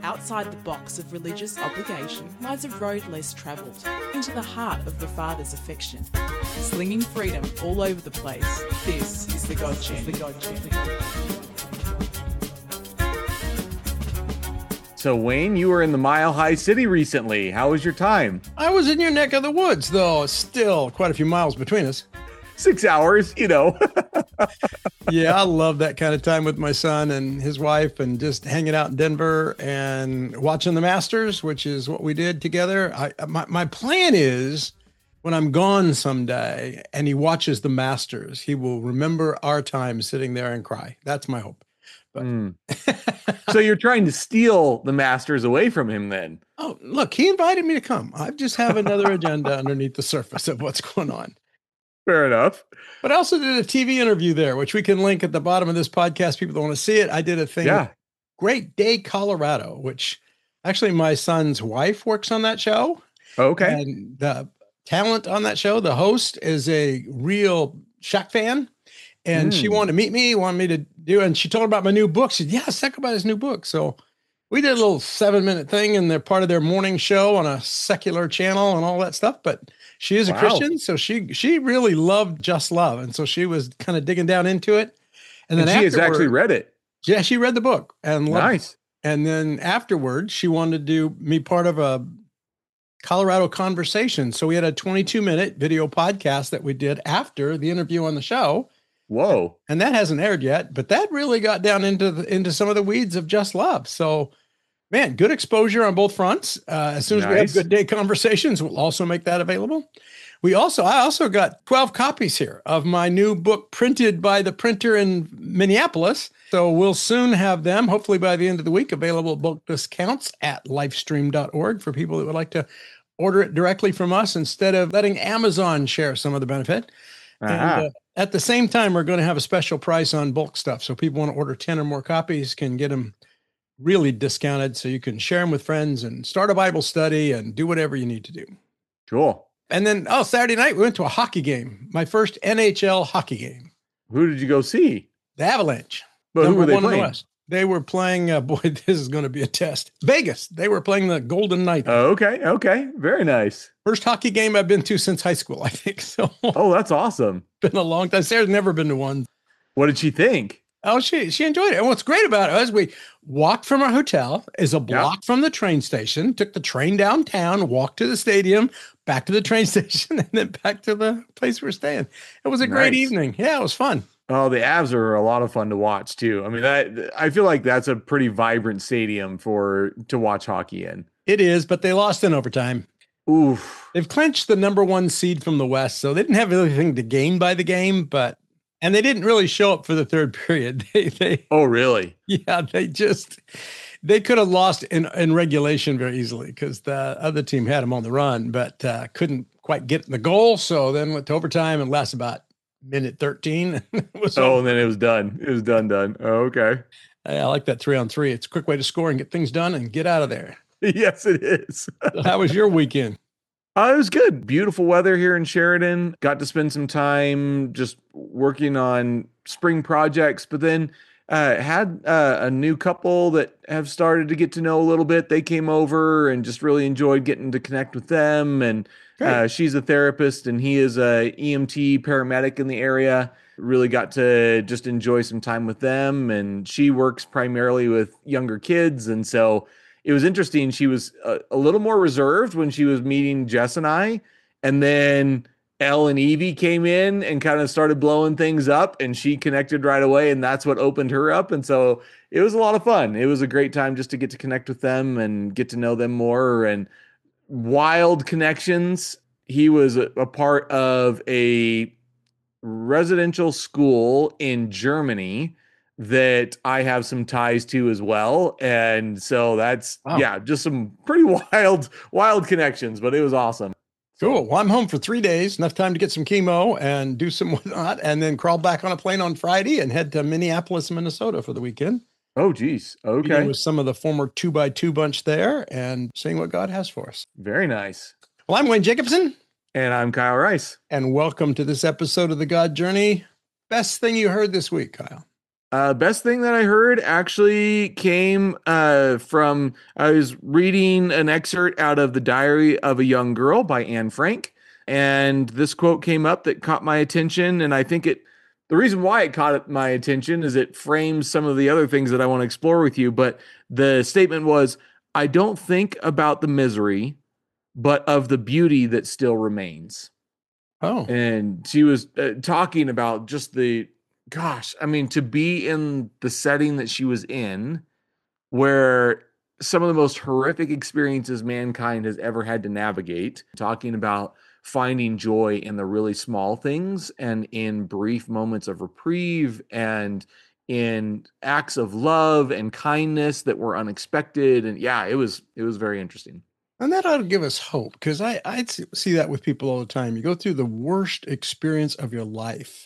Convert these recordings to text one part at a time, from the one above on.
Outside the box of religious obligation lies a road less travelled, into the heart of the Father's affection. Slinging freedom all over the place, this is the God Journey. So, Wayne, you were in the Mile High City recently. How was your time? I was in your neck of the woods, though. Still quite a few miles between us. 6 hours, Yeah, I love that kind of time with my son and his wife and just hanging out in Denver and watching the Masters, which is what we did together. My plan is when I'm gone someday and he watches the Masters, he will remember our time sitting there and cry. That's my hope. But So you're trying to steal the Masters away from him then? Oh, look, he invited me to come. I just have another agenda underneath the surface of what's going on. Fair enough. But I also did a TV interview there, which we can link at the bottom of this podcast. People that want to see it. I did a thing. Yeah. Great Day, Colorado, which actually my son's wife works on that show. Okay. And the talent on that show, the host, is a real Shaq fan. And she wanted to meet me, wanted me to do, and she told her about my new book. She said, yes, talk about his new book. So we did a little 7-minute thing and they're part of their morning show on a secular channel and all that stuff. But she is a Christian. So she really loved Just Love. And so she was kind of digging down into it. And then she has actually read it. Yeah, she read the book and loved nice. it. And then afterwards, she wanted to do me part of a Colorado conversation. So we had a 22-minute video podcast that we did after the interview on the show. Whoa. And that hasn't aired yet, but that really got down into some of the weeds of Just Love. So, man, good exposure on both fronts. As soon as we have Good Day Conversations, we'll also make that available. I also got 12 copies here of my new book printed by the printer in Minneapolis. So we'll soon have them, hopefully by the end of the week, available book discounts at lifestream.org for people that would like to order it directly from us instead of letting Amazon share some of the benefit. And at the same time, we're going to have a special price on bulk stuff. So people want to order 10 or more copies can get them really discounted. So you can share them with friends and start a Bible study and do whatever you need to do. Cool. And then, Saturday night, we went to a hockey game, my first NHL hockey game. Who did you go see? The Avalanche. But who were they playing? They were playing, boy, this is going to be a test. Vegas. They were playing the Golden Knights. Oh, okay. Very nice. First hockey game I've been to since high school, I think. So. Oh, that's awesome. Been a long time. Sarah's never been to one. What did she think? Oh, she enjoyed it. And what's great about it is we walked from our hotel, is a block from the train station, took the train downtown, walked to the stadium, back to the train station, and then back to the place we're staying. It was a great evening. Yeah, it was fun. Oh, the Avs are a lot of fun to watch too. I mean, I feel like that's a pretty vibrant stadium to watch hockey in. It is, but they lost in overtime. Oof. They've clinched the number 1 seed from the West, so they didn't have anything to gain by the game, and they didn't really show up for the third period. Oh, really? Yeah, they could have lost in regulation very easily because the other team had them on the run, but couldn't quite get the goal. So then went to overtime and lasted about minute 13. And then it was done. It was done. Oh, okay. I like that 3-on-3. It's a quick way to score and get things done and get out of there. Yes, it is. So how was your weekend? It was good. Beautiful weather here in Sheridan. Got to spend some time just working on spring projects, but then had a new couple that have started to get to know a little bit. They came over and just really enjoyed getting to connect with them. And she's a therapist and he is a EMT paramedic in the area. Really got to just enjoy some time with them. And she works primarily with younger kids. And so it was interesting. She was a little more reserved when she was meeting Jess and I. And then Elle and Evie came in and kind of started blowing things up and she connected right away. And that's what opened her up. And so it was a lot of fun. It was a great time just to get to connect with them and get to know them more. And wild connections. He was a part of a residential school in Germany that I have some ties to as well. And so that's, just some pretty wild connections, but it was awesome. Cool. Well, I'm home for 3 days, enough time to get some chemo and do some whatnot, and then crawl back on a plane on Friday and head to Minneapolis, Minnesota for the weekend. Oh, geez. Okay. Meeting with some of the former 2x2 bunch there and seeing what God has for us. Very nice. Well, I'm Wayne Jacobson. And I'm Kyle Rice. And welcome to this episode of The God Journey. Best thing you heard this week, Kyle? Best thing that I heard actually came from I was reading an excerpt out of The Diary of a Young Girl by Anne Frank, and this quote came up that caught my attention, and I think the reason why it caught my attention is it frames some of the other things that I want to explore with you, but the statement was, I don't think about the misery, but of the beauty that still remains. Oh, And she was talking about just gosh, I mean, to be in the setting that she was in, where some of the most horrific experiences mankind has ever had to navigate, talking about finding joy in the really small things and in brief moments of reprieve and in acts of love and kindness that were unexpected. And yeah, it was very interesting. and that ought to give us hope, because I see that with people all the time. You go through the worst experience of your life,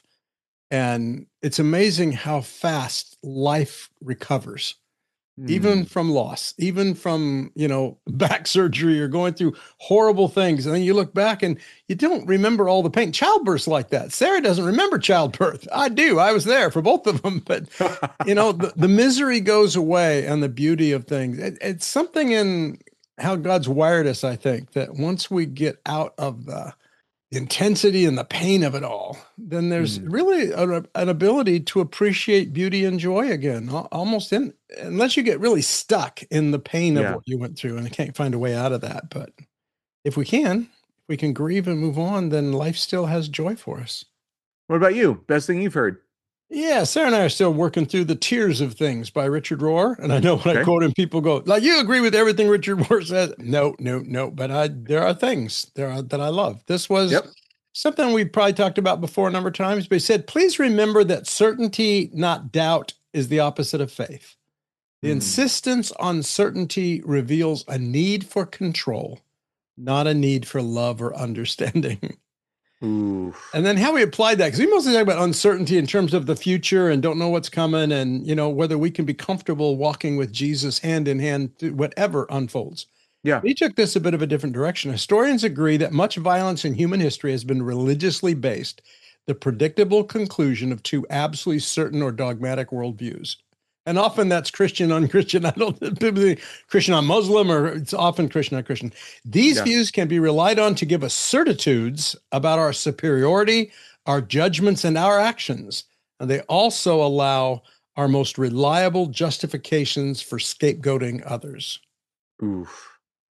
and it's amazing how fast life recovers, even Hmm. from loss, even from, back surgery or going through horrible things. And then you look back and you don't remember all the pain. Childbirth's like that. Sarah doesn't remember childbirth. I do. I was there for both of them. But, the misery goes away and the beauty of things. It's something in how God's wired us, I think, that once we get out of the intensity and the pain of it all, then there's Hmm. really an ability to appreciate beauty and joy again, almost unless you get really stuck in the pain of Yeah. what you went through and can't find a way out of that. But if we can grieve and move on, then life still has joy for us. What about you? Best thing you've heard? Yeah, Sarah and I are still working through The Tears of Things by Richard Rohr. And I know when I Okay. quote him, people go, like, you agree with everything Richard Rohr says? No, no, no. But there are things that I love. This was Yep. something we probably talked about before a number of times, but he said, please remember that certainty, not doubt, is the opposite of faith. The Hmm. insistence on certainty reveals a need for control, not a need for love or understanding. Ooh. And then how we applied that, because we mostly talk about uncertainty in terms of the future and don't know what's coming, and whether we can be comfortable walking with Jesus hand in hand through whatever unfolds. Yeah. He took this a bit of a different direction. Historians agree that much violence in human history has been religiously based, the predictable conclusion of two absolutely certain or dogmatic worldviews. And often that's Christian on Christian. I don't typically Christian on Muslim, or it's often Christian on Christian. These Yeah. views can be relied on to give us certitudes about our superiority, our judgments, and our actions. And they also allow our most reliable justifications for scapegoating others. Oof.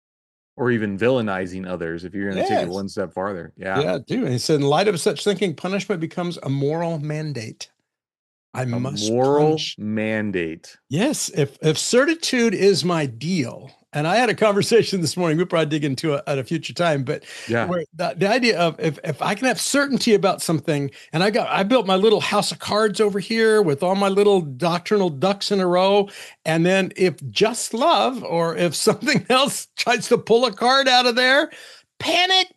Or even villainizing others if you're going to take it Yes. one step farther. Yeah. Yeah, do. And he said, in light of such thinking, punishment becomes a moral mandate. I A must moral punish. mandate. Yes, if certitude is my deal, and I had a conversation this morning, we'll probably dig into it at a future time, but Yeah. where the idea of if I can have certainty about something, and I built my little house of cards over here with all my little doctrinal ducks in a row, and then if just love or if something else tries to pull a card out of there, panic,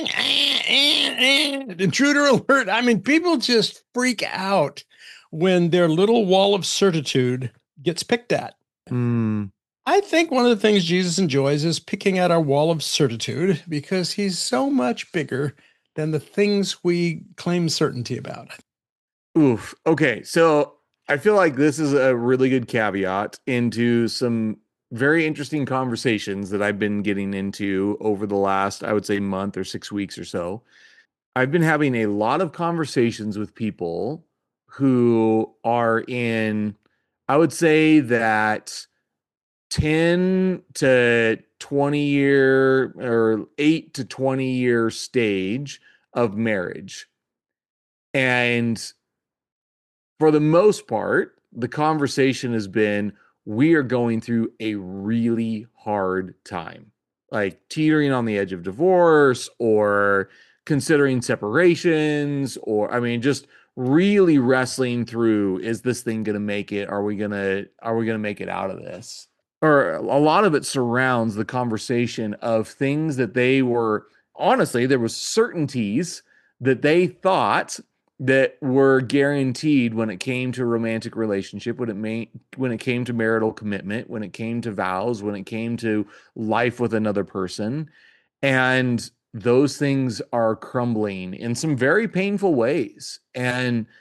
intruder alert. I mean, people just freak out when their little wall of certitude gets picked at. Hmm. I think one of the things Jesus enjoys is picking at our wall of certitude, because he's so much bigger than the things we claim certainty about. Oof. Okay. So I feel like this is a really good caveat into some very interesting conversations that I've been getting into over the last, I would say, month or 6 weeks or so. I've been having a lot of conversations with people who are in, I would say that 10 to 20 year or 8 to 20-year stage of marriage. And for the most part, the conversation has been, we are going through a really hard time, like teetering on the edge of divorce or considering separations, or I mean, just really wrestling through, is this thing going to make it? Are we going to make it out of this? Or a lot of it surrounds the conversation of things that they were, honestly, there was certainties that they thought that were guaranteed when it came to a romantic relationship, when it came to marital commitment, when it came to vows, when it came to life with another person. And those things are crumbling in some very painful ways. And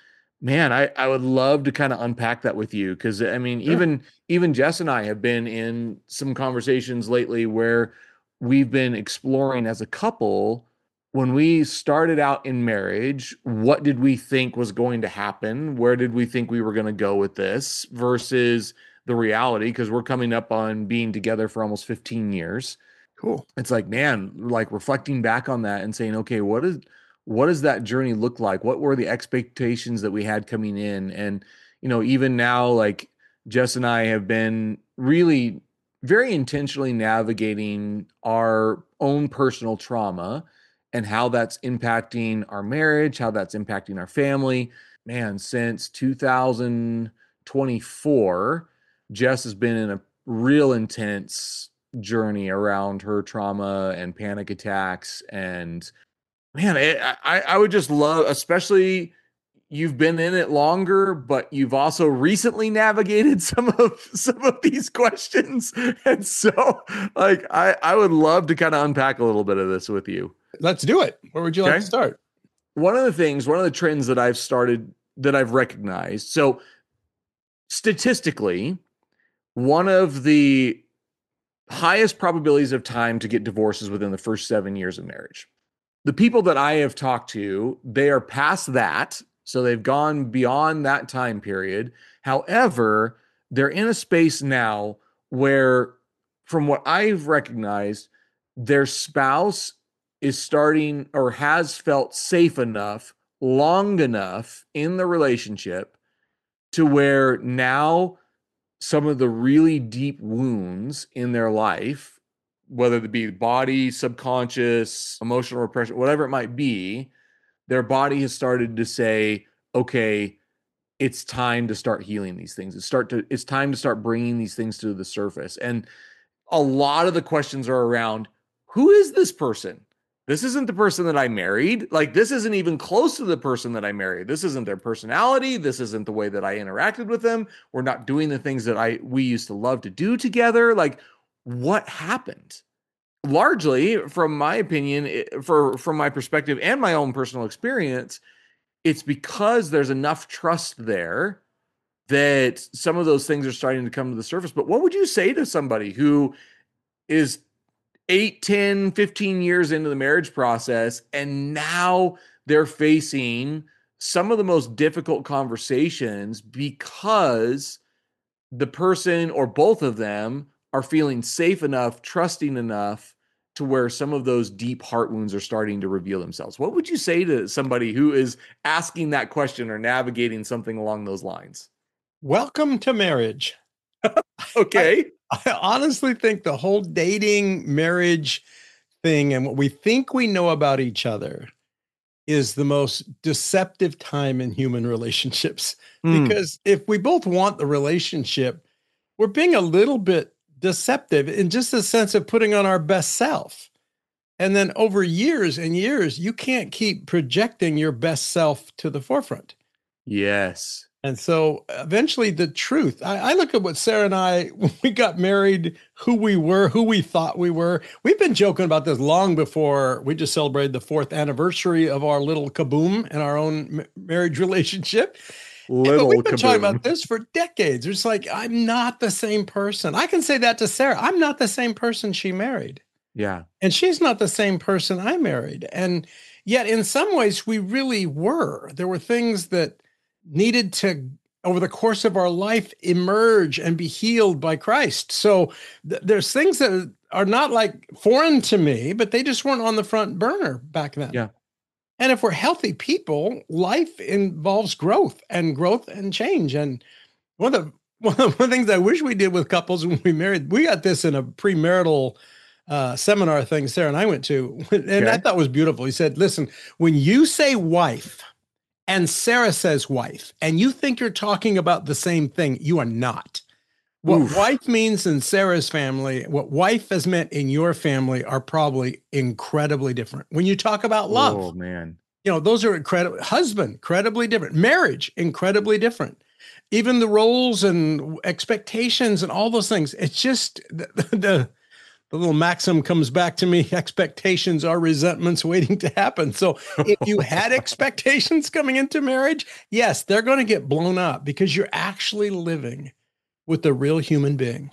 Man, I would love to kind of unpack that with you because I mean, Sure. even Jess and I have been in some conversations lately where we've been exploring as a couple when we started out in marriage, what did we think was going to happen? Where did we think we were going to go with this versus the reality? Because we're coming up on being together for almost 15 years. Cool. It's like, man, like reflecting back on that and saying, okay, what does that journey look like? What were the expectations that we had coming in? And, even now, like Jess and I have been really very intentionally navigating our own personal trauma and how that's impacting our marriage, how that's impacting our family. Man, since 2024, Jess has been in a real intense journey around her trauma and panic attacks. And man, I would just love, especially you've been in it longer, but you've also recently navigated some of these questions. And so like I would love to kind of unpack a little bit of this with you. Let's do it. Where would you like to start? One of the trends that I've recognized. So statistically, one of the highest probabilities of time to get divorces within the first 7 years of marriage. The people that I have talked to, they are past that. So they've gone beyond that time period. However, they're in a space now where, from what I've recognized, their spouse is starting or has felt safe enough, long enough in the relationship to where now some of the really deep wounds in their life, whether it be body, subconscious, emotional repression, whatever it might be, their body has started to say, okay, it's time to start healing these things. It's time to start bringing these things to the surface. And a lot of the questions are around, who is this person? This isn't the person that I married. Like, this isn't even close to the person that I married. This isn't their personality. This isn't the way that I interacted with them. We're not doing the things that we used to love to do together. Like, what happened? Largely, from my opinion, from my perspective and my own personal experience, it's because there's enough trust there that some of those things are starting to come to the surface. But what would you say to somebody who is 8, 10, 15 years into the marriage process, and now they're facing some of the most difficult conversations because the person or both of them are feeling safe enough, trusting enough to where some of those deep heart wounds are starting to reveal themselves? What would you say to somebody who is asking that question or navigating something along those lines? Welcome to marriage. Okay. I honestly think the whole dating marriage thing and what we think we know about each other is the most deceptive time in human relationships. Because if we both want the relationship, we're being a little bit deceptive in just the sense of putting on our best self. And then over years and years, you can't keep projecting your best self to the forefront. Yes. And so eventually the truth, I look at what Sarah and I, when we got married, who we were, who we thought we were. We've been joking about this long before we just celebrated the 4th anniversary of our little kaboom in our own marriage relationship. But we've been talking about this for decades. It's like, I'm not the same person. I can say that to Sarah. I'm not the same person she married. Yeah. And she's not the same person I married. And yet in some ways we really were. There were things that needed to, over the course of our life, emerge and be healed by Christ. So there's things that are not like foreign to me, but they just weren't on the front burner back then. Yeah. And if we're healthy people, life involves growth and change. And one of the things I wish we did with couples when we married, we got this in a premarital seminar thing Sarah and I went to, and I thought was beautiful. He said, listen, when you say wife, and Sarah says wife, and you think you're talking about the same thing, you are not. What wife means in Sarah's family, what wife has meant in your family are probably incredibly different. When you talk about love, oh man, those are incredible. Husband, incredibly different. Marriage, incredibly different. Even the roles and expectations and all those things. It's just the the little maxim comes back to me: expectations are resentments waiting to happen. So if you had expectations coming into marriage, yes, they're going to get blown up because you're actually living with a real human being.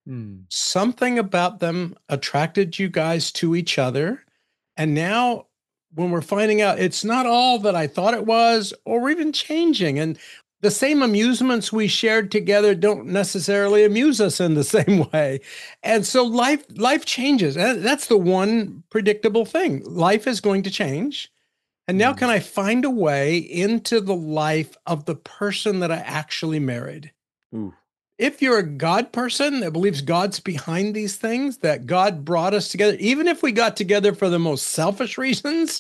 Something about them attracted you guys to each other. And now when we're finding out it's not all that I thought it was, or even changing, and the same amusements we shared together don't necessarily amuse us in the same way. And so life changes. And that's the one predictable thing. Life is going to change. And now can I find a way into the life of the person that I actually married? Ooh. If you're a God person that believes God's behind these things, that God brought us together, even if we got together for the most selfish reasons,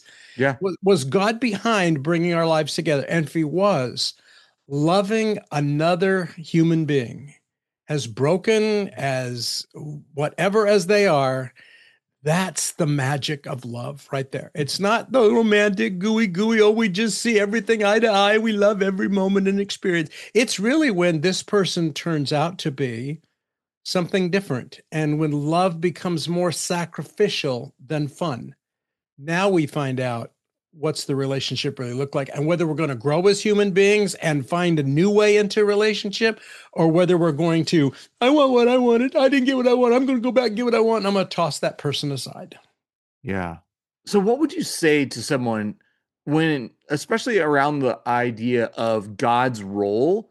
was God behind bringing our lives together? And if he was, loving another human being, as broken as whatever as they are, that's the magic of love right there. It's not the romantic, gooey, oh, we just see everything eye to eye. We love every moment and experience. It's really when this person turns out to be something different. And when love becomes more sacrificial than fun. Now we find out what's the relationship really look like, and whether we're going to grow as human beings and find a new way into a relationship, or whether we're going to, I want what I wanted. I didn't get what I want. I'm going to go back and get what I want. And I'm going to toss that person aside. Yeah. So what would you say to someone when, especially around the idea of God's role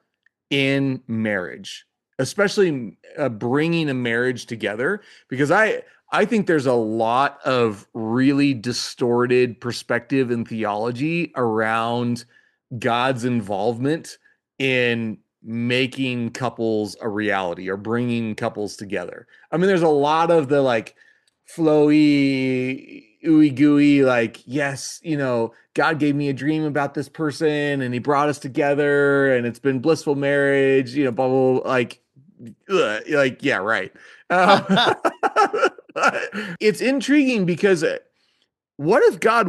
in marriage, especially bringing a marriage together? Because I think there's a lot of really distorted perspective and theology around God's involvement in making couples a reality or bringing couples together. I mean, there's a lot of the like flowy, ooey gooey, like, yes, God gave me a dream about this person and he brought us together and it's been blissful marriage, blah, blah, blah, like, yeah, right. It's intriguing because what if God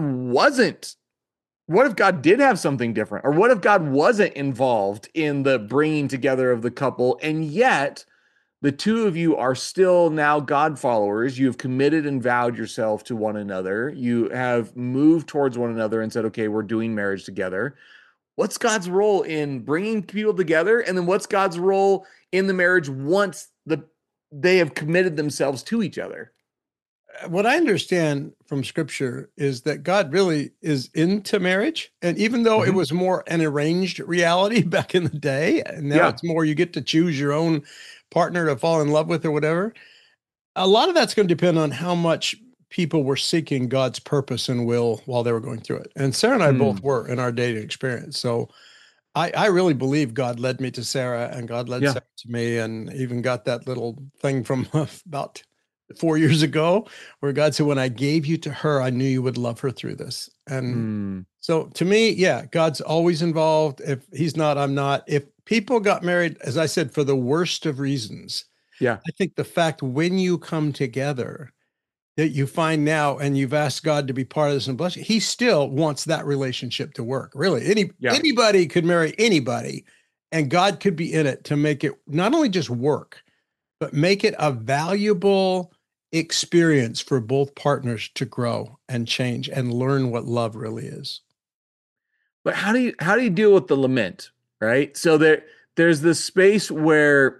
did have something different? Or what if God wasn't involved in the bringing together of the couple, and yet the two of you are still now God followers? You have committed and vowed yourself to one another. You have moved towards one another and said, okay, we're doing marriage together. What's God's role in bringing people together? And then what's God's role in the marriage once they have committed themselves to each other? What I understand from scripture is that God really is into marriage. And even though it was more an arranged reality back in the day, and now it's more you get to choose your own partner to fall in love with or whatever, a lot of that's going to depend on how much people were seeking God's purpose and will while they were going through it. And Sarah and I both were in our dating experience. So I really believe God led me to Sarah, and God led Sarah to me, and even got that little thing from about 4 years ago where God said, when I gave you to her, I knew you would love her through this. And so to me, God's always involved. If he's not, I'm not. If people got married, as I said, for the worst of reasons, I think the fact when you come together that you find now, and you've asked God to be part of this and bless you, he still wants that relationship to work. Really, anybody could marry anybody, and God could be in it to make it not only just work, but make it a valuable experience for both partners to grow and change and learn what love really is. But how do you deal with the lament, right? So there's this space where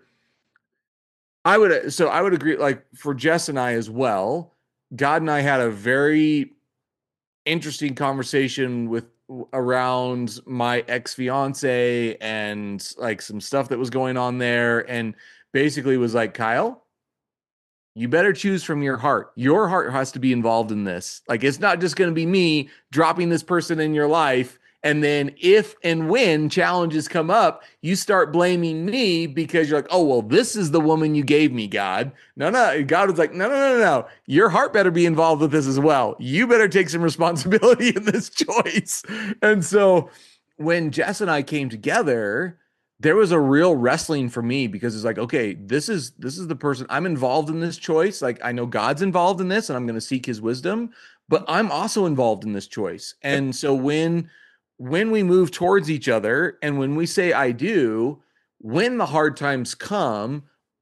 I would agree, like for Jess and I as well, God and I had a very interesting conversation around my ex-fiance and like some stuff that was going on there, and basically was like, Kyle, you better choose from your heart. Your heart has to be involved in this. Like, it's not just going to be me dropping this person in your life, and then if and when challenges come up, you start blaming me because you're like, oh, well, this is the woman you gave me, God. No. God was like, no. Your heart better be involved with this as well. You better take some responsibility in this choice. And so when Jess and I came together, there was a real wrestling for me, because it's like, okay, this is the person I'm involved in this choice. Like, I know God's involved in this and I'm going to seek his wisdom, but I'm also involved in this choice. And so when we move towards each other and when we say, I do, when the hard times come,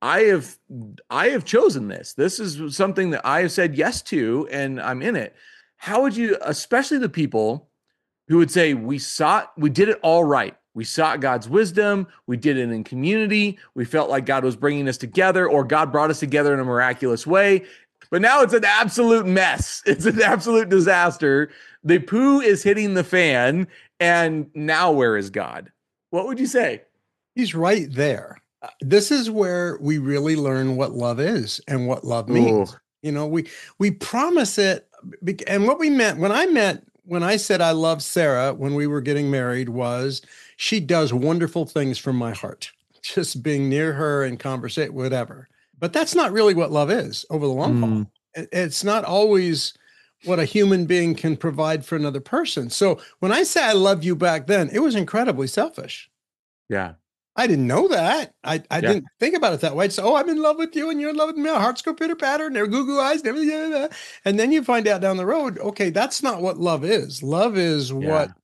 I have chosen this. This is something that I have said yes to, and I'm in it. How would you, especially the people who would say we did it all right. We sought God's wisdom. We did it in community. We felt like God was bringing us together, or God brought us together in a miraculous way. But now it's an absolute mess. It's an absolute disaster. The poo is hitting the fan. And now where is God? What would you say? He's right there. This is where we really learn what love is and what love means. Ooh. We promise it. And what we meant when I said I love Sarah when we were getting married was she does wonderful things from my heart, just being near her and conversate, whatever. But that's not really what love is over the long haul. It's not always what a human being can provide for another person. So when I say I love you back then, it was incredibly selfish. Yeah. I didn't know that. I didn't think about it that way. So, I'm in love with you and you're in love with me. Our hearts go pitter patter and they're goo eyes and everything. And then you find out down the road, okay, that's not what love is. Love is what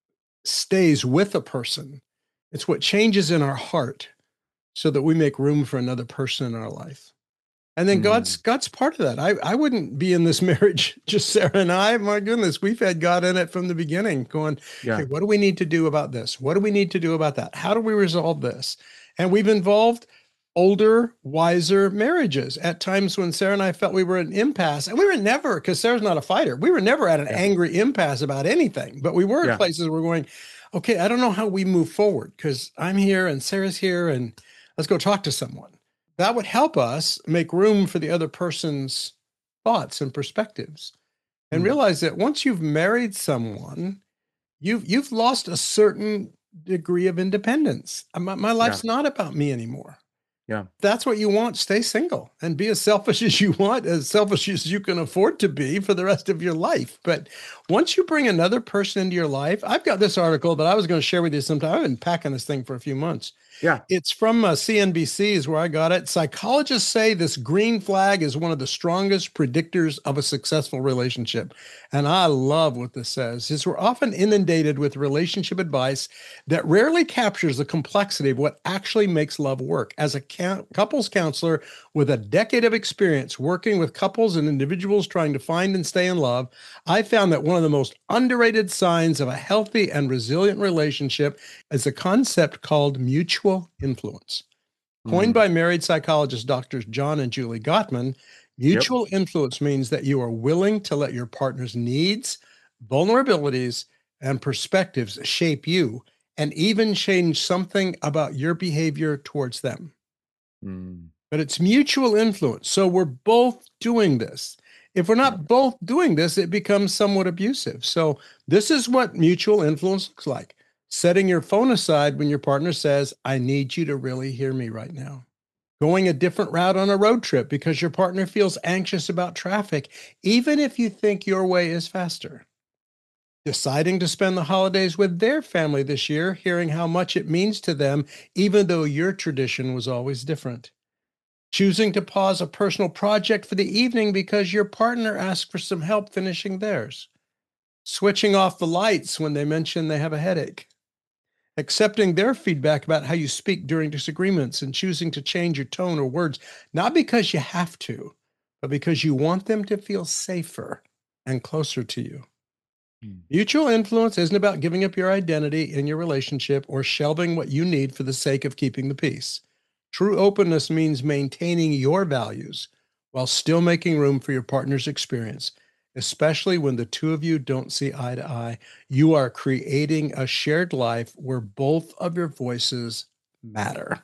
stays with a person. It's what changes in our heart so that we make room for another person in our life. And then God's part of that. I wouldn't be in this marriage, just Sarah and I. My goodness, we've had God in it from the beginning going, okay, what do we need to do about this? What do we need to do about that? How do we resolve this? And we've involved older, wiser marriages at times when Sarah and I felt we were at an impasse. And we were never, because Sarah's not a fighter, we were never at an angry impasse about anything. But we were at places where we're going, okay, I don't know how we move forward because I'm here and Sarah's here and let's go talk to someone. That would help us make room for the other person's thoughts and perspectives and realize that once you've married someone, you've lost a certain degree of independence. My life's not about me anymore. Yeah. If that's what you want, stay single and be as selfish as you want, as selfish as you can afford to be for the rest of your life. But once you bring another person into your life, I've got this article that I was going to share with you sometime. I've been packing this thing for a few months. Yeah. It's from CNBC is where I got it. Psychologists say this green flag is one of the strongest predictors of a successful relationship. And I love what this says. Is we're often inundated with relationship advice that rarely captures the complexity of what actually makes love work. As a couples counselor with a decade of experience working with couples and individuals trying to find and stay in love, I found that one of the most underrated signs of a healthy and resilient relationship is a concept called mutual influence. Coined by married psychologist Drs. John and Julie Gottman, mutual influence means that you are willing to let your partner's needs, vulnerabilities, and perspectives shape you and even change something about your behavior towards them. But it's mutual influence. So we're both doing this. If we're not both doing this, it becomes somewhat abusive. So this is what mutual influence looks like. Setting your phone aside when your partner says, I need you to really hear me right now. Going a different route on a road trip because your partner feels anxious about traffic, even if you think your way is faster. Deciding to spend the holidays with their family this year, hearing how much it means to them, even though your tradition was always different. Choosing to pause a personal project for the evening because your partner asked for some help finishing theirs. Switching off the lights when they mention they have a headache. Accepting their feedback about how you speak during disagreements and choosing to change your tone or words, not because you have to, but because you want them to feel safer and closer to you. Mutual influence isn't about giving up your identity in your relationship or shelving what you need for the sake of keeping the peace. True openness means maintaining your values while still making room for your partner's experience, especially when the two of you don't see eye to eye. You are creating a shared life where both of your voices matter.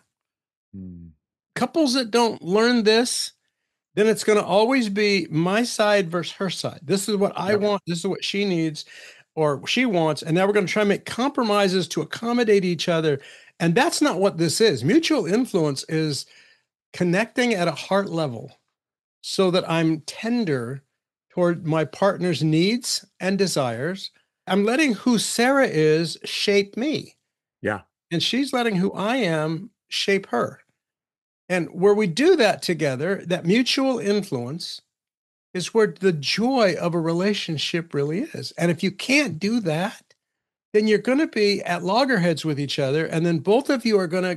Couples that don't learn this, then it's going to always be my side versus her side. This is what I want. This is what she needs or she wants. And now we're going to try and make compromises to accommodate each other. And that's not what this is. Mutual influence is connecting at a heart level so that I'm tender toward my partner's needs and desires. I'm letting who Sarah is shape me. Yeah. And she's letting who I am shape her. And where we do that together, that mutual influence is where the joy of a relationship really is. And if you can't do that, then you're going to be at loggerheads with each other. And then both of you are going to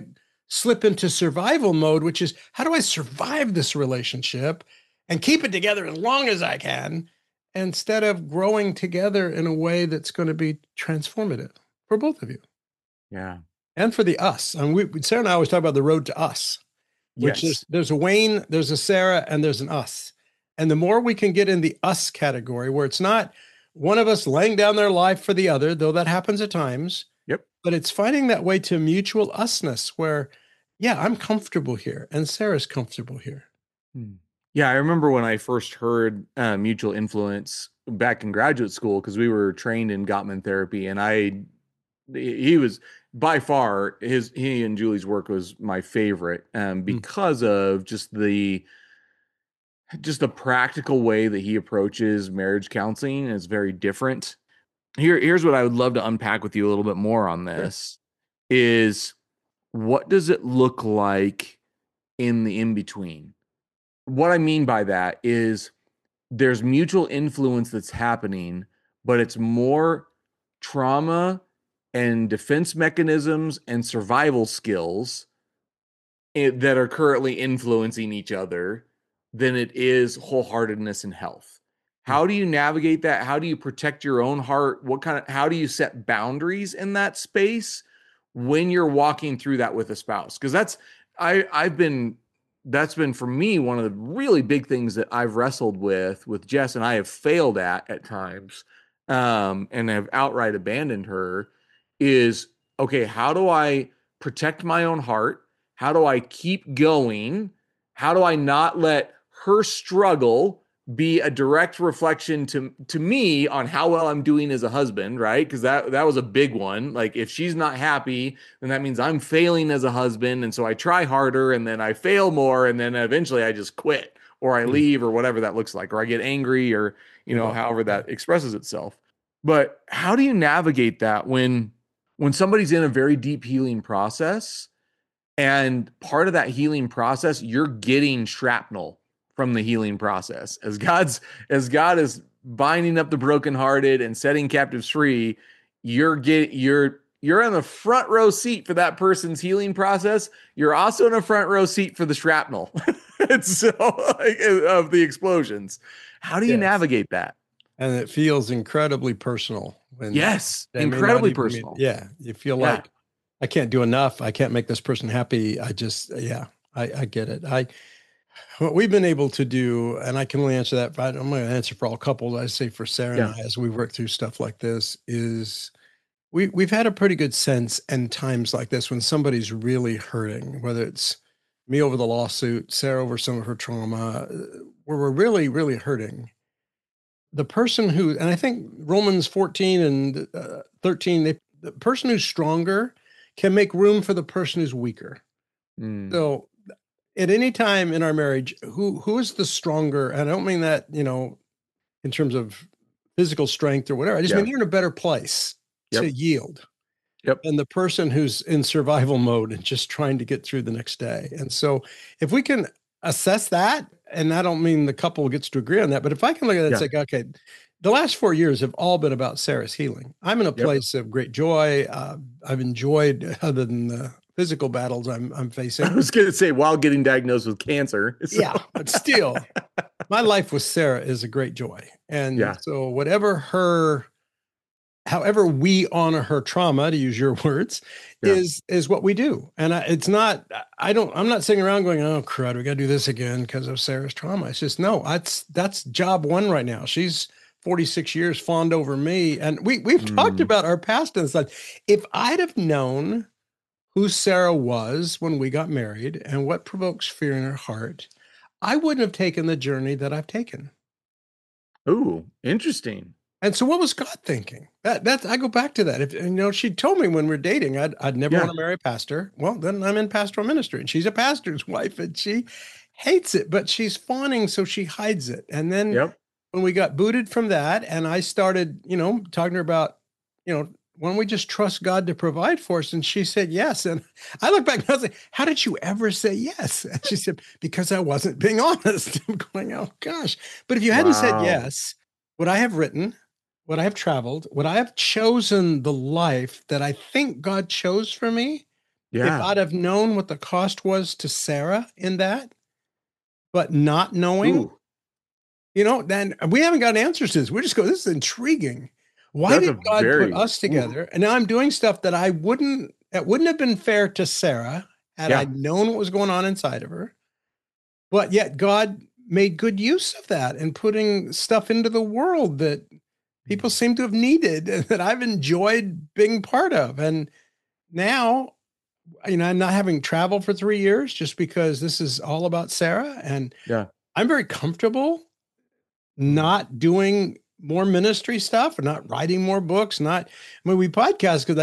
slip into survival mode, which is how do I survive this relationship and keep it together as long as I can, instead of growing together in a way that's going to be transformative for both of you. Yeah. And for the us. And Sarah and I always talk about the road to us, which Yes. there's a Wayne, there's a Sarah, and there's an us. And the more we can get in the us category, where it's not one of us laying down their life for the other, though that happens at times. Yep. But it's finding that way to mutual usness where, yeah, I'm comfortable here and Sarah's comfortable here. Yeah, I remember when I first heard mutual influence back in graduate school, because we were trained in Gottman therapy, and he was by far he and Julie's work was my favorite because of just the practical way that he approaches marriage counseling is very different. Here's what I would love to unpack with you a little bit more on this is what does it look like in the in-between? What I mean by that is there's mutual influence that's happening, but it's more trauma and defense mechanisms and survival skills that are currently influencing each other than it is wholeheartedness and health. How do you navigate that? How do you protect your own heart? How do you set boundaries in that space when you're walking through that with a spouse? Because that's been for me one of the really big things that I've wrestled with Jess, and I have failed at times, and have outright abandoned her, is okay, how do I protect my own heart? How do I keep going? How do I not let her struggle be a direct reflection to me on how well I'm doing as a husband, right? Because that was a big one. Like, if she's not happy, then that means I'm failing as a husband. And so I try harder and then I fail more. And then eventually I just quit or I leave or whatever that looks like, or I get angry or, however that expresses itself. But how do you navigate that when somebody's in a very deep healing process, and part of that healing process, you're getting shrapnel from the healing process as God is binding up the brokenhearted and setting captives free? You're in the front row seat for that person's healing process. You're also in a front row seat for the shrapnel of the explosions. How do you navigate that? And it feels incredibly personal. Incredibly personal. You feel like I can't do enough. I can't make this person happy. I get it. What we've been able to do, and I can only answer that, but I'm going to answer for all couples. I say for Sarah and I, as we work through stuff like this, is we've had a pretty good sense in times like this when somebody's really hurting, whether it's me over the lawsuit, Sarah over some of her trauma, where we're really, really hurting. The person who, and I think Romans 14 and 13, the person who's stronger can make room for the person who's weaker. So at any time in our marriage, who is the stronger? And I don't mean that, in terms of physical strength or whatever. I just mean they're in a better place to yield. And the person who's in survival mode and just trying to get through the next day. And so if we can assess that, and I don't mean the couple gets to agree on that, but if I can look at it and say, okay, the last 4 years have all been about Sarah's healing. I'm in a place of great joy. I've enjoyed, other than the physical battles I'm facing. I was going to say, while getting diagnosed with cancer. So. Yeah, but still, my life with Sarah is a great joy. And so however we honor her trauma, to use your words, is what we do. And I'm not sitting around going, oh crud, we got to do this again because of Sarah's trauma. It's just, no, that's job one right now. She's 46 years fawned over me. And we've talked about our past and stuff. If I'd have known who Sarah was when we got married and what provokes fear in her heart, I wouldn't have taken the journey that I've taken. Ooh, interesting. And so what was God thinking? That's I go back to that. If she told me when we're dating, I'd never want to marry a pastor. Well, then I'm in pastoral ministry, and she's a pastor's wife, and she hates it, but she's fawning, so she hides it. And then when we got booted from that, and I started, talking to her about, why don't we just trust God to provide for us? And she said yes. And I look back and I was like, how did you ever say yes? And she said, because I wasn't being honest. I'm going, oh gosh. But if you hadn't said yes, would I have written? Would I have traveled? Would I have chosen the life that I think God chose for me? If Yeah. I'd have known what the cost was to Sarah in that, but not knowing, Ooh, then we haven't got answers to this. We just go, this is intriguing. Why that's did a God put very, us together? And now I'm doing stuff that it wouldn't have been fair to Sarah had I yeah. known what was going on inside of her. But yet God made good use of that and putting stuff into the world that people seem to have needed and that I've enjoyed being part of. And now, I'm not having traveled for 3 years just because this is all about Sarah. And Yeah. I'm very comfortable not doing more ministry stuff or not writing more books, we podcast because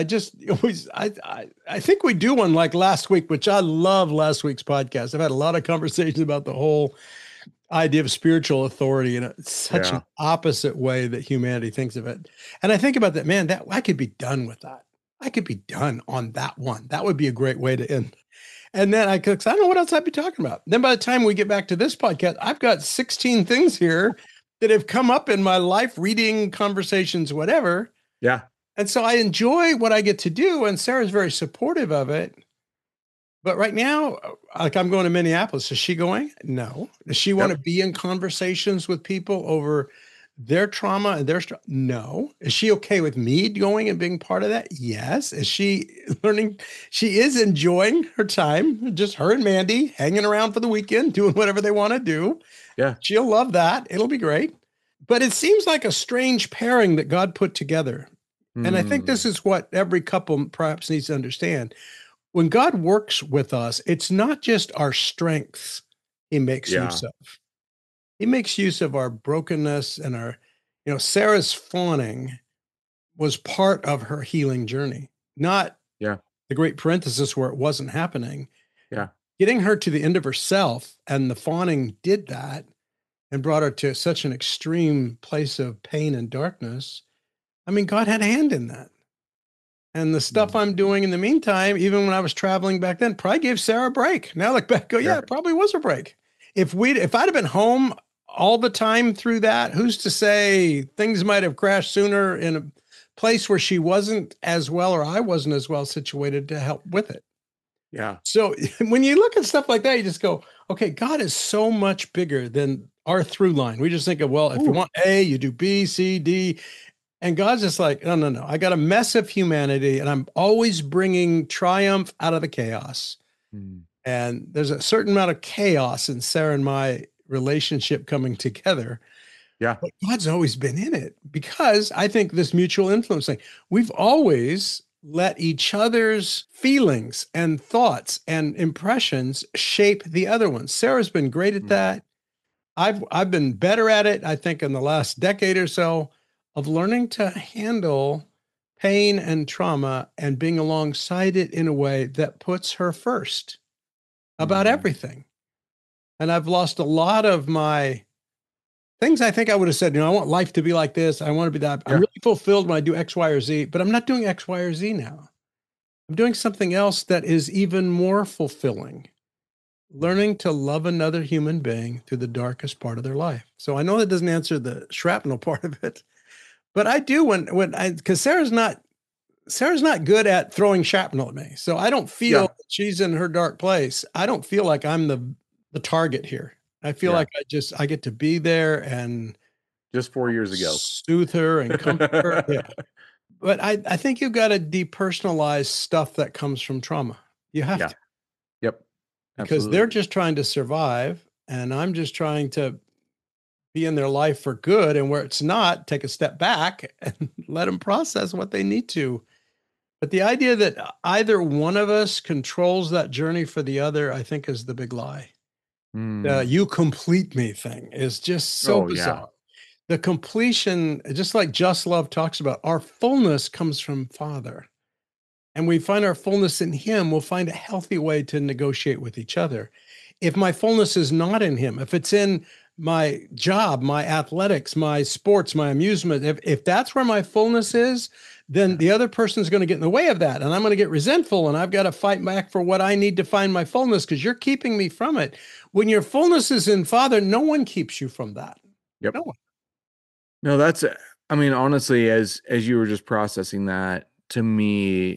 I think we do one like last week, which I love last week's podcast. I've had a lot of conversations about the whole idea of spiritual authority in such an opposite way that humanity thinks of it. And I think about that, man, that I could be done with that. I could be done on that one. That would be a great way to end. And then I don't know what else I'd be talking about. Then by the time we get back to this podcast, I've got 16 things here that have come up in my life, reading, conversations, whatever. Yeah. And so I enjoy what I get to do. And Sarah's very supportive of it. But right now, like I'm going to Minneapolis. Is she going? No. Does she want to be in conversations with people over their trauma and no. Is she okay with me going and being part of that? Yes. Is she learning? She is enjoying her time, just her and Mandy hanging around for the weekend, doing whatever they want to do. Yeah. She'll love that. It'll be great. But it seems like a strange pairing that God put together. And I think this is what every couple perhaps needs to understand. When God works with us, it's not just our strengths he makes use of. He makes use of our brokenness and our, Sarah's fawning was part of her healing journey, not the great parenthesis where it wasn't happening. Yeah. Getting her to the end of herself and the fawning did that and brought her to such an extreme place of pain and darkness. I mean, God had a hand in that. And the stuff I'm doing in the meantime, even when I was traveling back then, probably gave Sarah a break. Now I look back, it probably was a break. If I'd have been home all the time through that, who's to say things might have crashed sooner in a place where she wasn't as well or I wasn't as well situated to help with it. Yeah. So when you look at stuff like that, you just go, okay, God is so much bigger than our through line. We just think of, well, if you want A, you do B, C, D. And God's just like, no. I got a mess of humanity and I'm always bringing triumph out of the chaos. And there's a certain amount of chaos in Sarah and my relationship coming together. Yeah. But God's always been in it because I think this mutual influence thing, we've always let each other's feelings and thoughts and impressions shape the other one. Sarah's been great at that. I've been better at it, I think, in the last decade or so, of learning to handle pain and trauma and being alongside it in a way that puts her first about everything. And I've lost a lot of my things. I think I would have said, I want life to be like this. I want to be that. I'm really fulfilled when I do X, Y, or Z, but I'm not doing X, Y, or Z now. I'm doing something else that is even more fulfilling. Learning to love another human being through the darkest part of their life. So I know that doesn't answer the shrapnel part of it, but I do because Sarah's not good at throwing shrapnel at me. So I don't feel she's in her dark place. I don't feel like I'm the target here. I feel like I get to be there and just 4 years ago, soothe her and comfort her. Yeah. But I think you've got to depersonalize stuff that comes from trauma. You have to. Yep. Because they're just trying to survive and I'm just trying to be in their life for good. And where it's not, take a step back and let them process what they need to. But the idea that either one of us controls that journey for the other, I think is the big lie. You complete me thing is just so bizarre. Yeah. The completion, just like Just Love talks about, our fullness comes from Father. And we find our fullness in him, we'll find a healthy way to negotiate with each other. If my fullness is not in him, if it's in my job, my athletics, my sports, my amusement, if that's where my fullness is, then the other person is going to get in the way of that. And I'm going to get resentful and I've got to fight back for what I need to find my fullness because you're keeping me from it. When your fullness is in Father, no one keeps you from that. Yep. No one. No, honestly, as you were just processing that, to me,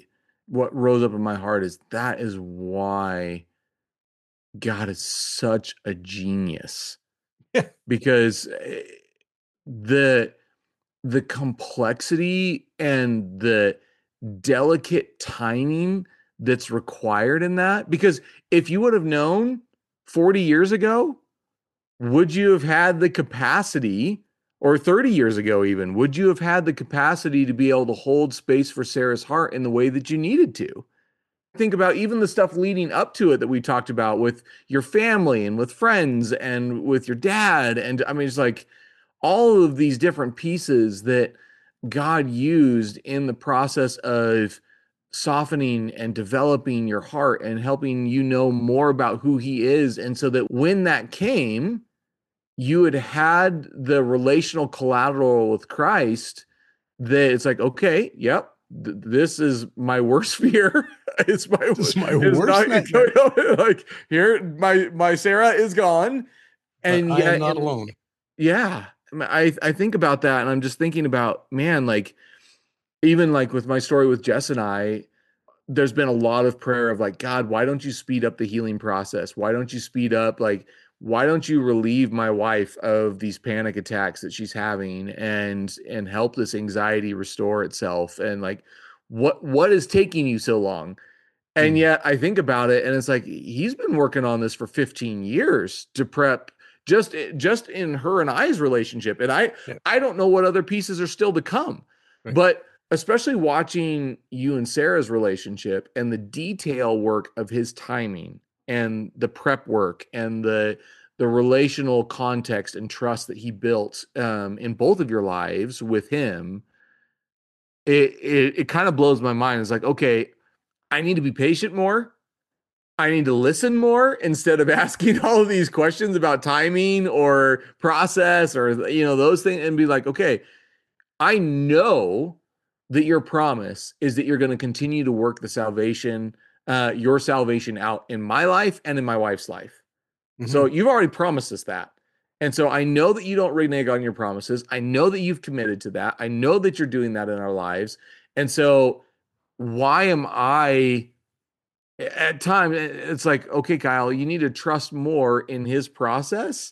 what rose up in my heart is that is why God is such a genius. Yeah. Because the complexity and the delicate timing that's required in that, because if you would have known 40 years ago, would you have had the capacity, or 30 years ago even, would you have had the capacity to be able to hold space for Sarah's heart in the way that you needed to? Think about even the stuff leading up to it that we talked about with your family and with friends and with your dad. And I mean, it's like all of these different pieces that God used in the process of softening and developing your heart and helping you know more about who he is. And so that when that came, you had the relational collateral with Christ that it's like, okay, yep, this is my worst fear. It's my worst nightmare. Like here, my Sarah is gone, and but I am not alone. Yeah, I think about that, and I'm just thinking about, man, like even like with my story with Jess and I, there's been a lot of prayer of like, God, why don't you speed up the healing process? Why don't you speed up, like, why don't you relieve my wife of these panic attacks that she's having and help this anxiety restore itself? And like, what is taking you so long? And yet I think about it and it's like, he's been working on this for 15 years to prep just in her and I's relationship. And I don't know what other pieces are still to come, right. But especially watching you and Sarah's relationship and the detail work of his timing and the prep work and the relational context and trust that he built in both of your lives with him, it kind of blows my mind. It's like, okay, I need to be patient more. I need to listen more instead of asking all of these questions about timing or process or, those things, and be like, okay, I know that your promise is that you're going to continue to work the salvation, your salvation out in my life and in my wife's life. Mm-hmm. So you've already promised us that. And so I know that you don't renege on your promises. I know that you've committed to that. I know that you're doing that in our lives. And so why am I, at times, it's like, okay, Kyle, you need to trust more in his process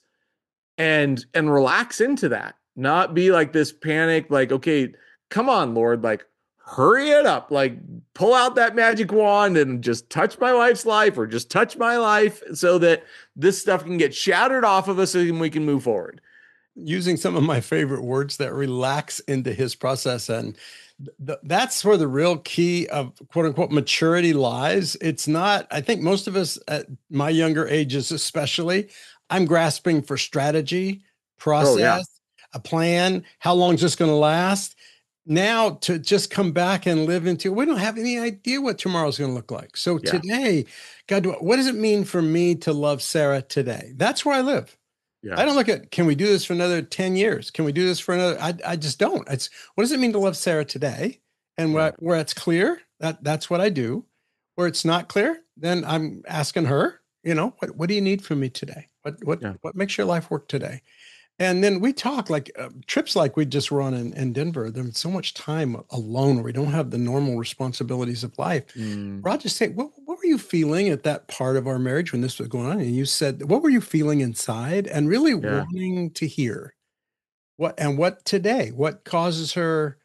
and relax into that. Not be like this panic, like, okay, come on, Lord, like, hurry it up, like, pull out that magic wand and just touch my wife's life or just touch my life so that this stuff can get shattered off of us and we can move forward. Using some of my favorite words, that relax into his process. And that's where the real key of quote unquote maturity lies. It's not, I think most of us at my younger ages, especially, I'm grasping for strategy, process, a plan. How long is this going to last? Now to just come back and live into, we don't have any idea what tomorrow's going to look like. So today, God, what does it mean for me to love Sarah today? That's where I live. Yeah. I don't look at, can we do this for another 10 years? Can we do this for another? I just don't. It's, what does it mean to love Sarah today? And where it's clear, that's what I do. Where it's not clear, then I'm asking her, what do you need from me today? What makes your life work today? And then we talk like trips like we just run in Denver. There's so much time alone where we don't have the normal responsibilities of life. Rod just said, what were you feeling at that part of our marriage when this was going on? And you said, what were you feeling inside? And really wanting to hear what today, what causes her,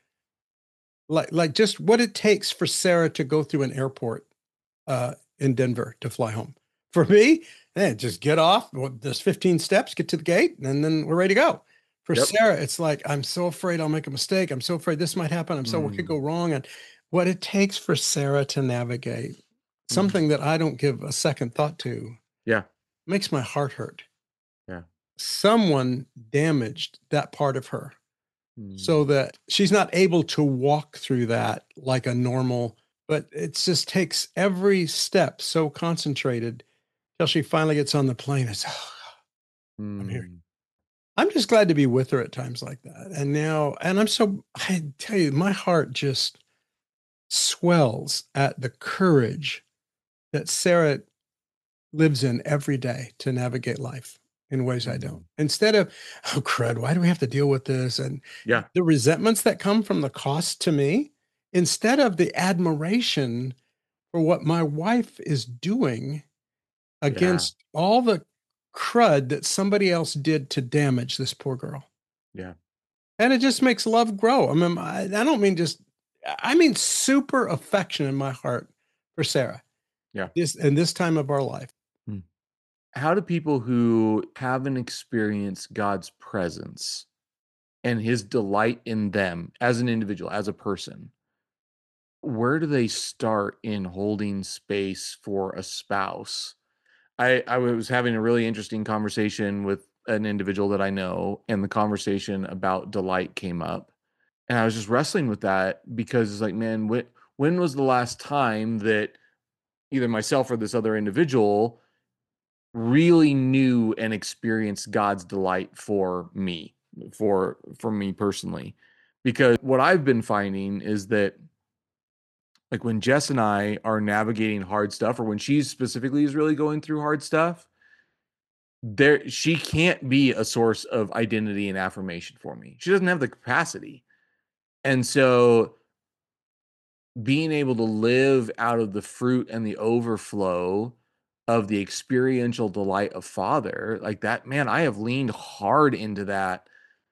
like just what it takes for Sarah to go through an airport in Denver to fly home. For me, just get off. There's 15 steps, get to the gate, and then we're ready to go. For Sarah, it's like, I'm so afraid I'll make a mistake. I'm so afraid this might happen. I'm so what could go wrong. And what it takes for Sarah to navigate something that I don't give a second thought to. Yeah. Makes my heart hurt. Yeah. Someone damaged that part of her so that she's not able to walk through that like a normal, but it just takes every step so concentrated till she finally gets on the plane. It's, I'm here. I'm just glad to be with her at times like that. And now, I tell you, my heart just swells at the courage that Sarah lives in every day to navigate life in ways I don't. Instead of, oh crud, why do we have to deal with this? And the resentments that come from the cost to me, instead of the admiration for what my wife is doing Yeah. against all the crud that somebody else did to damage this poor girl. Yeah. And it just makes love grow. I mean, I don't mean just, I mean super affection in my heart for Sarah. Yeah. In this time of our life. How do people who haven't experienced God's presence and his delight in them as an individual, as a person, where do they start in holding space for a spouse? I was having a really interesting conversation with an individual that I know, and the conversation about delight came up. And I was just wrestling with that because it's like, man, when was the last time that either myself or this other individual really knew and experienced God's delight for me, for me personally? Because what I've been finding is that, like, when Jess and I are navigating hard stuff, or when she specifically is really going through hard stuff, she can't be a source of identity and affirmation for me. She doesn't have the capacity. And so being able to live out of the fruit and the overflow of the experiential delight of Father, like that, man, I have leaned hard into that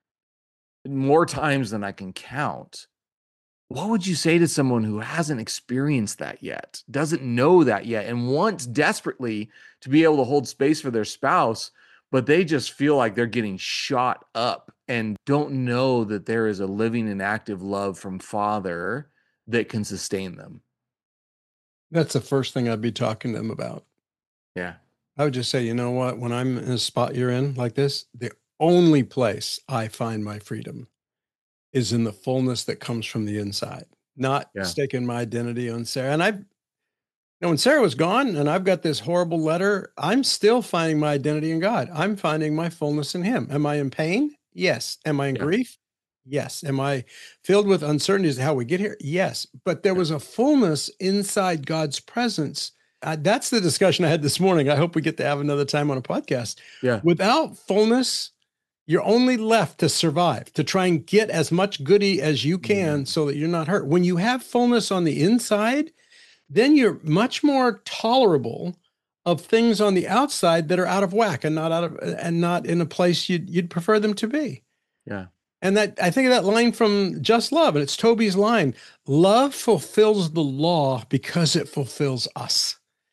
more times than I can count. What would you say to someone who hasn't experienced that yet, doesn't know that yet, and wants desperately to be able to hold space for their spouse, but they just feel like they're getting shot up and don't know that there is a living and active love from Father that can sustain them? That's the first thing I'd be talking to them about. Yeah. I would just say, you know what, when I'm in a spot you're in like this, the only place I find my freedom is in the fullness that comes from the inside, not staking my identity on Sarah. And when Sarah was gone and I've got this horrible letter, I'm still finding my identity in God. I'm finding my fullness in him. Am I in pain? Yes. Am I in grief? Yes. Am I filled with uncertainty as to how we get here? Yes. But there was a fullness inside God's presence. That's the discussion I had this morning. I hope we get to have another time on a podcast. Yeah. Without fullness, you're only left to survive, to try and get as much goodie as you can so that you're not hurt. When you have fullness on the inside, then you're much more tolerable of things on the outside that are out of whack and not in a place you'd prefer them to be. Yeah. And that, I think of that line from Just Love, and it's Toby's line: love fulfills the law because it fulfills us.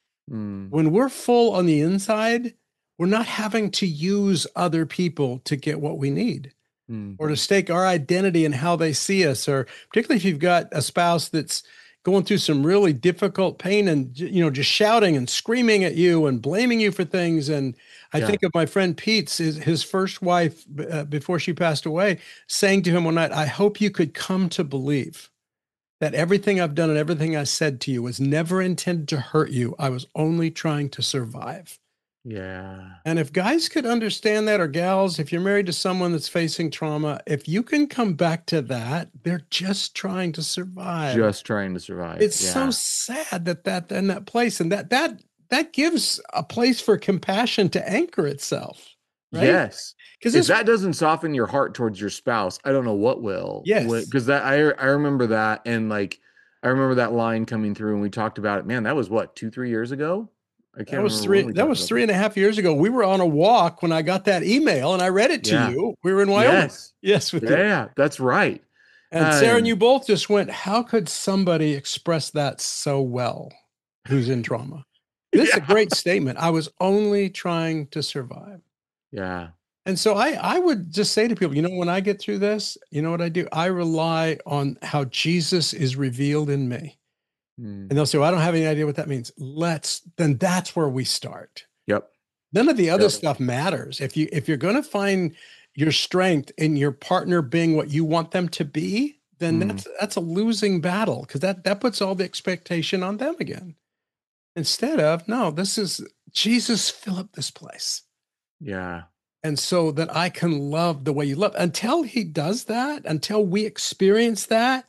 When we're full on the inside, we're not having to use other people to get what we need or to stake our identity in how they see us, or particularly if you've got a spouse that's going through some really difficult pain and, you know, just shouting and screaming at you and blaming you for things. And I think of my friend Pete's, his first wife, before she passed away, saying to him one night, I hope you could come to believe that everything I've done and everything I said to you was never intended to hurt you. I was only trying to survive. Yeah. And if guys could understand that, or gals, if you're married to someone that's facing trauma, if you can come back to that, they're just trying to survive. Just trying to survive. It's so sad that in that place, and that gives a place for compassion to anchor itself. Right? Yes. Because if that doesn't soften your heart towards your spouse, I don't know what will. Yes. Because I remember that, and like I remember that line coming through, and we talked about it. Man, that was what, 2-3 years ago? I can't remember. That was 3.5 years ago. We were on a walk when I got that email and I read it to you. We were in Wyoming. Yes. That's right. And Sarah and you both just went, how could somebody express that so well who's in trauma? This is a great statement. I was only trying to survive. Yeah. And so I would just say to people, you know, when I get through this, you know what I do? I rely on how Jesus is revealed in me. And they'll say, well, I don't have any idea what that means. Then that's where we start. Yep. None of the other stuff matters. If you're going to find your strength in your partner being what you want them to be, then that's a losing battle, because that puts all the expectation on them again. Instead of, no, this is Jesus, fill up this place. Yeah. And so that I can love the way you love. Until he does that, until we experience that,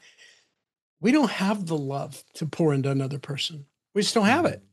we don't have the love to pour into another person. We just don't have it.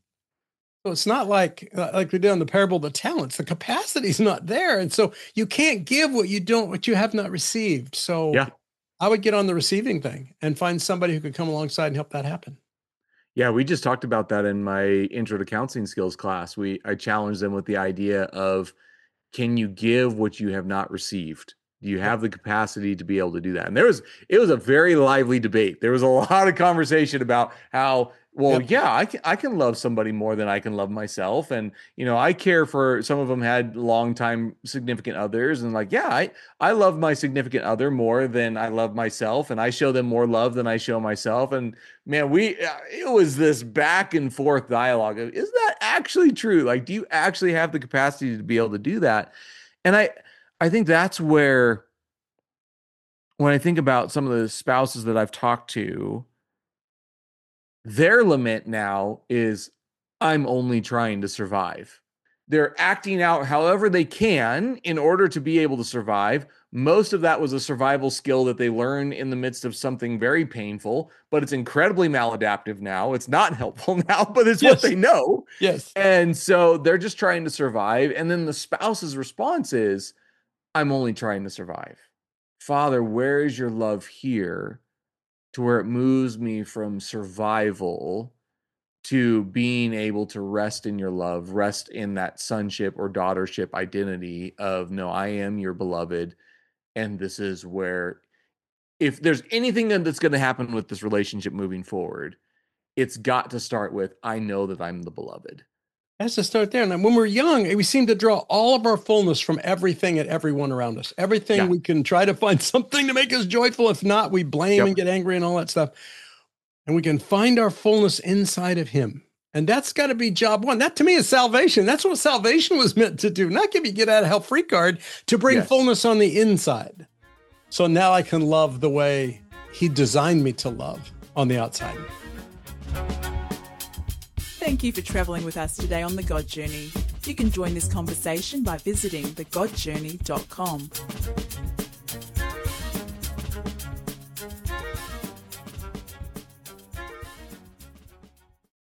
So it's not like we did on the parable of the talents. The capacity is not there. And so you can't give what you have not received. So I would get on the receiving thing and find somebody who could come alongside and help that happen. Yeah, we just talked about that in my intro to counseling skills class. I challenged them with the idea of, can you give what you have not received? Do you have the capacity to be able to do that? And it was a very lively debate. There was a lot of conversation about how, well, yeah, I can love somebody more than I can love myself. And, I care for, some of them had longtime significant others, and like, yeah, I love my significant other more than I love myself. And I show them more love than I show myself. And man, it was this back and forth dialogue of, is that actually true? Like, do you actually have the capacity to be able to do that? And I think that's where, when I think about some of the spouses that I've talked to, their lament now is, I'm only trying to survive. They're acting out however they can in order to be able to survive. Most of that was a survival skill that they learned in the midst of something very painful, but it's incredibly maladaptive now. It's not helpful now, but it's what they know. Yes. And so they're just trying to survive. And then the spouse's response is, I'm only trying to survive. Father, where is your love here to where it moves me from survival to being able to rest in your love, rest in that sonship or daughtership identity of, no, I am your beloved. And this is where, if there's anything that's going to happen with this relationship moving forward, it's got to start with, I know that I'm the beloved. It has to start there. And when we're young, we seem to draw all of our fullness from everything and everyone around us. Everything we can try to find something to make us joyful. If not, we blame and get angry and all that stuff. And we can find our fullness inside of him. And that's got to be job one. That to me is salvation. That's what salvation was meant to do. Not give you get out of hell free card, to bring fullness on the inside. So now I can love the way he designed me to love on the outside. Thank you for traveling with us today on The God Journey. You can join this conversation by visiting thegodjourney.com.